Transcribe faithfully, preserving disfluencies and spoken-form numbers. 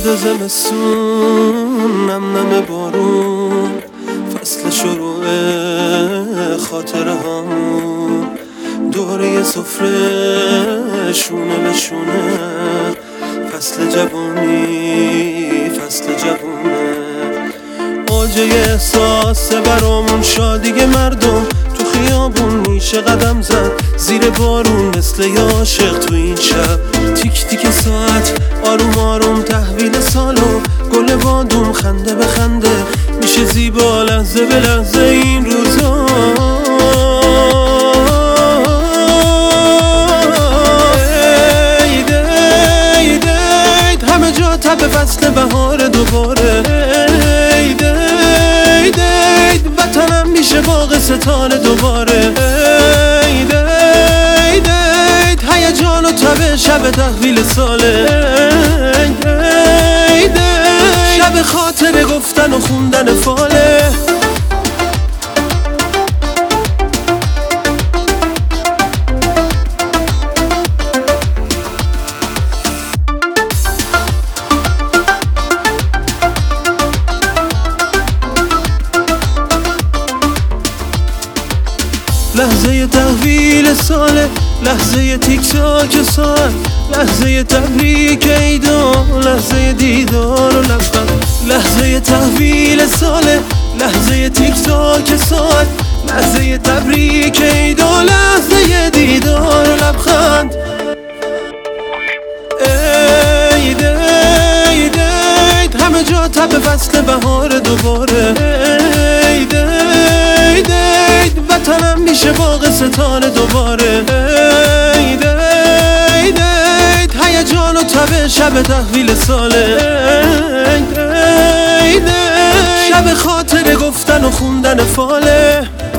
سرد زمستون، نم نم بارون، فصل شروع خاطره هامون، دوره سفره شونه به شونه، فصل جوانی فصل جوونه، اوج احساس برامون شادی مردم، تو خیابون میشه قدم زد زیر بارون مثل یه عاشق تو این شب، تیک تیک ساعت آروم آروم تحویل سالو، گل بادوم خنده به خنده میشه زیبا لحظه به لحظه این روزا. عید عید عید همه جا تب فصل بهار دوباره، عید عید عید وطنم میشه باغ ستاره دوباره، عید عید عید هیجان و تب شب تحویل ساله، عید عید شب خاطره گفتن و خوندن فاله. لحظه تحویل ساله، لحظه تیک تاک ساعت، لحظه تبریک عیدا، لحظه دیدار و لبخند، لحظه تحویل ساله، لحظه تیک تاک ساعت، لحظه تبریک عیدا، لحظه دیدار و لبخند. عید عید عید همه جا تب فصل بهار دوباره، عید عید عید وطنم میشه باغ ستاره دوباره، عید عید عید هیجان و تب شب تحویل ساله، عید عید شب خاطره گفتن و خوندن فاله.